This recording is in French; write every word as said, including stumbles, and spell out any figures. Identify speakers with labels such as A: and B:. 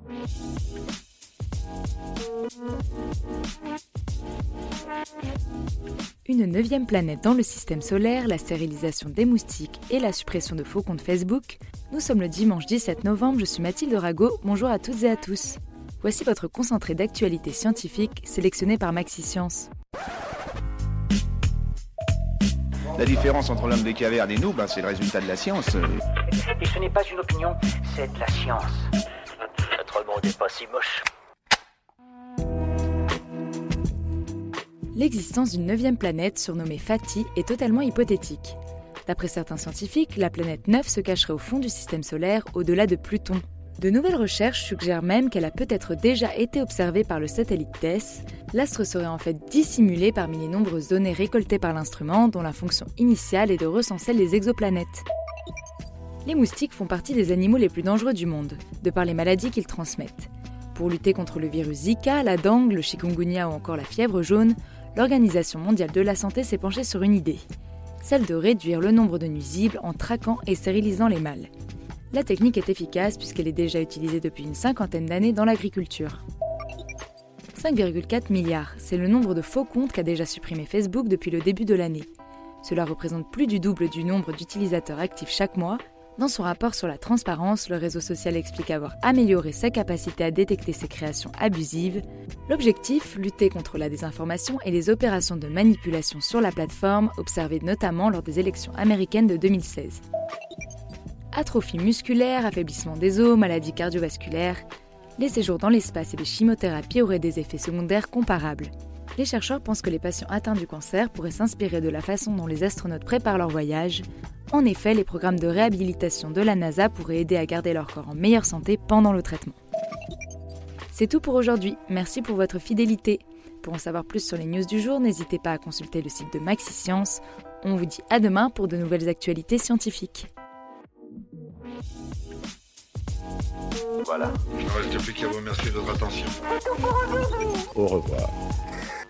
A: Une neuvième planète dans le système solaire, la stérilisation des moustiques et la suppression de faux comptes Facebook. Nous sommes le dimanche dix-sept novembre, je suis Mathilde Rago, bonjour à toutes et à tous. Voici votre concentré d'actualité scientifique sélectionné par Maxi Science.
B: La différence entre l'homme des cavernes et nous, ben, c'est le résultat de la science.
C: Et ce n'est pas une opinion, c'est de la science. Notre monde n'est pas si moche.
A: L'existence d'une neuvième planète, surnommée Fati, est totalement hypothétique. D'après certains scientifiques, la planète neuf se cacherait au fond du système solaire, au-delà de Pluton. De nouvelles recherches suggèrent même qu'elle a peut-être déjà été observée par le satellite TESS. L'astre serait en fait dissimulé parmi les nombreuses données récoltées par l'instrument, dont la fonction initiale est de recenser les exoplanètes. Les moustiques font partie des animaux les plus dangereux du monde, de par les maladies qu'ils transmettent. Pour lutter contre le virus Zika, la dengue, le chikungunya ou encore la fièvre jaune, l'Organisation mondiale de la santé s'est penchée sur une idée, celle de réduire le nombre de nuisibles en traquant et stérilisant les mâles. La technique est efficace puisqu'elle est déjà utilisée depuis une cinquantaine d'années dans l'agriculture. cinq virgule quatre milliards, c'est le nombre de faux comptes qu'a déjà supprimé Facebook depuis le début de l'année. Cela représente plus du double du nombre d'utilisateurs actifs chaque mois. Dans son rapport sur la transparence, le réseau social explique avoir amélioré sa capacité à détecter ces créations abusives. L'objectif, lutter contre la désinformation et les opérations de manipulation sur la plateforme, observées notamment lors des élections américaines de deux mille seize. Atrophie musculaire, affaiblissement des os, maladies cardiovasculaires, les séjours dans l'espace et les chimiothérapies auraient des effets secondaires comparables. Les chercheurs pensent que les patients atteints du cancer pourraient s'inspirer de la façon dont les astronautes préparent leur voyage. En effet, les programmes de réhabilitation de la NASA pourraient aider à garder leur corps en meilleure santé pendant le traitement. C'est tout pour aujourd'hui, merci pour votre fidélité. Pour en savoir plus sur les news du jour, n'hésitez pas à consulter le site de Maxi Science. On vous dit à demain pour de nouvelles actualités scientifiques.
D: Voilà.
E: Il ne reste plus qu'à vous remercier de votre attention.
D: Au revoir.